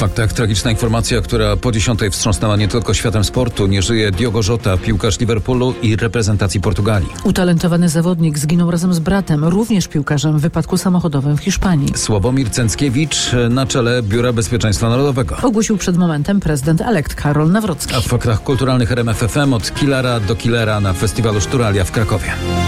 faktach tragiczna informacja, która po 10 wstrząsnęła nie tylko światem sportu. Nie żyje Diogo Jota, piłkarz Liverpoolu i reprezentacji Portugalii. Utalentowany zawodnik zginął razem z bratem, również piłkarzem, w wypadku samochodowym w Hiszpanii. Sławomir Cęckiewicz na czele Biura Bezpieczeństwa Narodowego. Ogłosił przed momentem prezydent elekt Karol Nawrocki. A w faktach kulturalnych RMF FM od killera do killera na festiwalu Szturalia w Krakowie.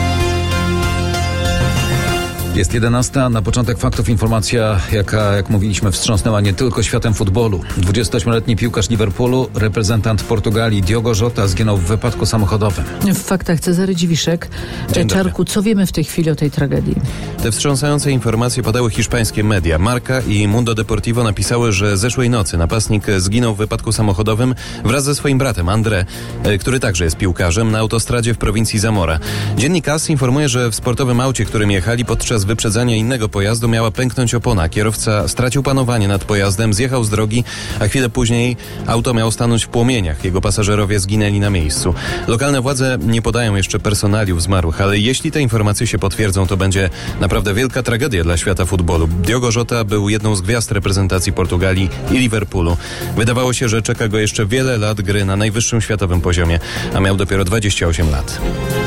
Jest 11. Na początek faktów informacja, jaka, jak mówiliśmy, wstrząsnęła nie tylko światem futbolu. 28-letni piłkarz Liverpoolu, reprezentant Portugalii Diogo Jota zginął w wypadku samochodowym. W faktach Cezary Dziwiszek. Czarku, co wiemy w tej chwili o tej tragedii? Te wstrząsające informacje podały hiszpańskie media. Marca i Mundo Deportivo napisały, że zeszłej nocy napastnik zginął w wypadku samochodowym wraz ze swoim bratem André, który także jest piłkarzem, na autostradzie w prowincji Zamora. Dziennik AS informuje, że w sportowym aucie, którym jechali, podczas wyprzedzania innego pojazdu miała pęknąć opona. Kierowca stracił panowanie nad pojazdem, zjechał z drogi, a chwilę później auto miało stanąć w płomieniach. Jego pasażerowie zginęli na miejscu. Lokalne władze nie podają jeszcze personaliów zmarłych, ale jeśli te informacje się potwierdzą, to będzie naprawdę wielka tragedia dla świata futbolu. Diogo Jota był jedną z gwiazd reprezentacji Portugalii i Liverpoolu. Wydawało się, że czeka go jeszcze wiele lat gry na najwyższym światowym poziomie, a miał dopiero 28 lat.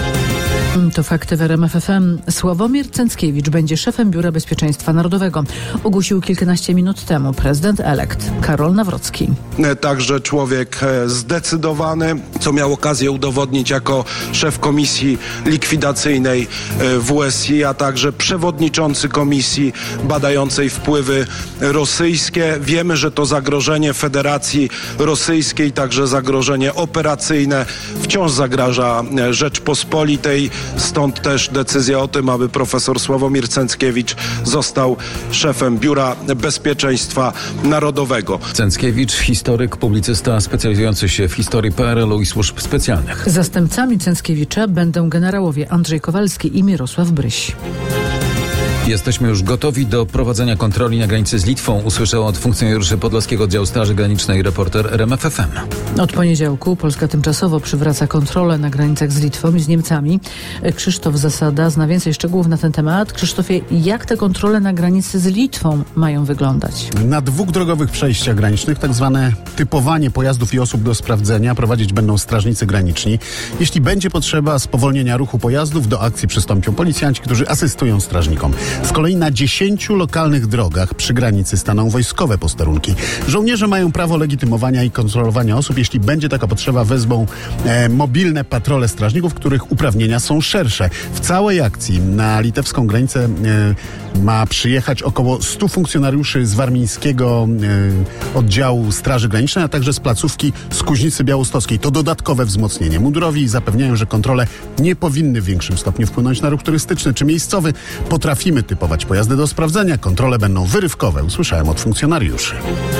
To fakty w RMF FM. Sławomir Cęckiewicz będzie szefem Biura Bezpieczeństwa Narodowego. Ogłosił kilkanaście minut temu prezydent elekt Karol Nawrocki. Także człowiek zdecydowany, co miał okazję udowodnić jako szef komisji likwidacyjnej WSI, a także przewodniczący komisji badającej wpływy rosyjskie. Wiemy, że to zagrożenie Federacji Rosyjskiej, także zagrożenie operacyjne wciąż zagraża Rzeczpospolitej. Stąd też decyzja o tym, aby profesor Sławomir Cęckiewicz został szefem Biura Bezpieczeństwa Narodowego. Cęckiewicz, historyk, publicysta specjalizujący się w historii PRL-u i służb specjalnych. Zastępcami Cęckiewicza będą generałowie Andrzej Kowalski i Mirosław Bryś. Jesteśmy już gotowi do prowadzenia kontroli na granicy z Litwą, usłyszał od funkcjonariuszy Podlaskiego Oddziału Straży Granicznej reporter RMF FM. Od poniedziałku Polska tymczasowo przywraca kontrolę na granicach z Litwą i z Niemcami. Krzysztof Zasada zna więcej szczegółów na ten temat. Krzysztofie, jak te kontrole na granicy z Litwą mają wyglądać? Na 2 drogowych przejściach granicznych tak zwane typowanie pojazdów i osób do sprawdzenia prowadzić będą strażnicy graniczni. Jeśli będzie potrzeba spowolnienia ruchu pojazdów, do akcji przystąpią policjanci, którzy asystują strażnikom. Z kolei na 10 lokalnych drogach przy granicy staną wojskowe posterunki. Żołnierze mają prawo legitymowania i kontrolowania osób. Jeśli będzie taka potrzeba, wezmą mobilne patrole strażników, których uprawnienia są szersze. W całej akcji na litewską granicę ma przyjechać około 100 funkcjonariuszy z warmińskiego oddziału Straży Granicznej, a także z placówki z Kuźnicy Białostockiej. To dodatkowe wzmocnienie. Mundurowi zapewniają, że kontrole nie powinny w większym stopniu wpłynąć na ruch turystyczny czy miejscowy. Potrafimy typować pojazdy do sprawdzenia. Kontrole będą wyrywkowe, usłyszałem od funkcjonariuszy.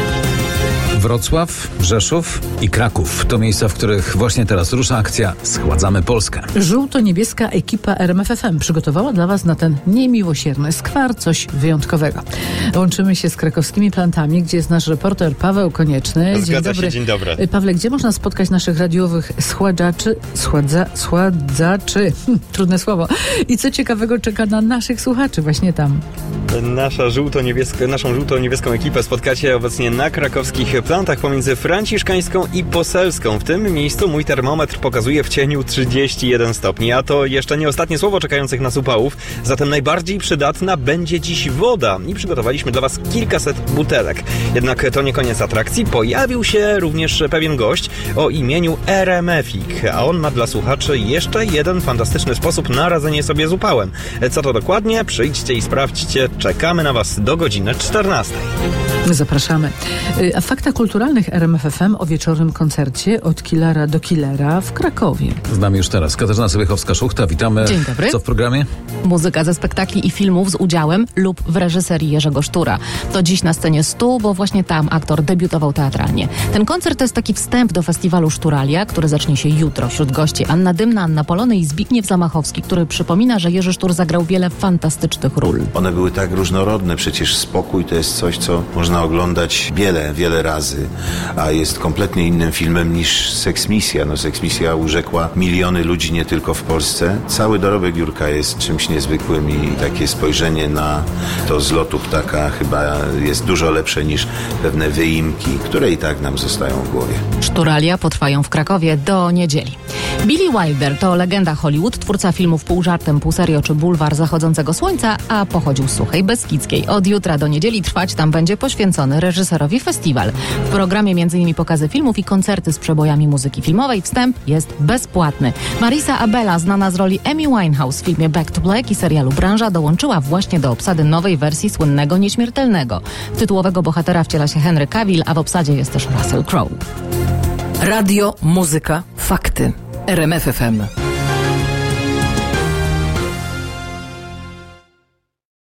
Wrocław, Rzeszów i Kraków to miejsca, w których właśnie teraz rusza akcja Schładzamy Polskę. Żółto-niebieska ekipa RMF FM przygotowała dla Was na ten niemiłosierny skwar coś wyjątkowego. Łączymy się z krakowskimi plantami, gdzie jest nasz reporter Paweł Konieczny. Zgadza się, dzień dobry. Pawle, gdzie można spotkać naszych radiowych schładzaczy? Trudne słowo. I co ciekawego czeka na naszych słuchaczy właśnie tam? Naszą żółto-niebieską ekipę spotkacie obecnie na krakowskich plantach pomiędzy Franciszkańską i Poselską. W tym miejscu mój termometr pokazuje w cieniu 31 stopni, a to jeszcze nie ostatnie słowo czekających nas upałów. Zatem najbardziej przydatna będzie dziś woda i przygotowaliśmy dla Was kilkaset butelek. Jednak to nie koniec atrakcji. Pojawił się również pewien gość o imieniu RMF-ik, a on ma dla słuchaczy jeszcze jeden fantastyczny sposób na radzenie sobie z upałem. Co to dokładnie? Przyjdźcie i sprawdźcie. Czekamy na Was do godziny 14. Zapraszamy. A w faktach kulturalnych RMF FM o wieczornym koncercie od killera do killera w Krakowie. Z nami już teraz Katarzyna Sobiechowska-Szuchta. Witamy. Dzień dobry. Co w programie? Muzyka ze spektakli i filmów z udziałem lub w reżyserii Jerzego Sztura. To dziś na scenie 100, bo właśnie tam aktor debiutował teatralnie. Ten koncert to jest taki wstęp do festiwalu Szturalia, który zacznie się jutro. Wśród gości Anna Dymna, Anna Polony i Zbigniew Zamachowski, który przypomina, że Jerzy Sztur zagrał wiele fantastycznych ról. One były tak tak różnorodne. Przecież Spokój to jest coś, co można oglądać wiele razy, a jest kompletnie innym filmem niż Seksmisja. No, Seksmisja urzekła miliony ludzi nie tylko w Polsce. Cały dorobek Jurka jest czymś niezwykłym i takie spojrzenie na to z lotu ptaka chyba jest dużo lepsze niż pewne wyimki, które i tak nam zostają w głowie. Szturalia potrwają w Krakowie do niedzieli. Billy Wilder to legenda Hollywood, twórca filmów Pół żartem, pół serio czy Bulwar zachodzącego słońca, a pochodził z Suchej Beskidzkiej. Od jutra do niedzieli trwać tam będzie poświęcony reżyserowi festiwal. W programie m.in. pokazy filmów i koncerty z przebojami muzyki filmowej. Wstęp jest bezpłatny. Marisa Abela, znana z roli Amy Winehouse w filmie Back to Black i serialu Branża, dołączyła właśnie do obsady nowej wersji słynnego Nieśmiertelnego. Tytułowego bohatera wciela się Henry Cavill, a w obsadzie jest też Russell Crowe. Radio, muzyka, fakty. RMF FM.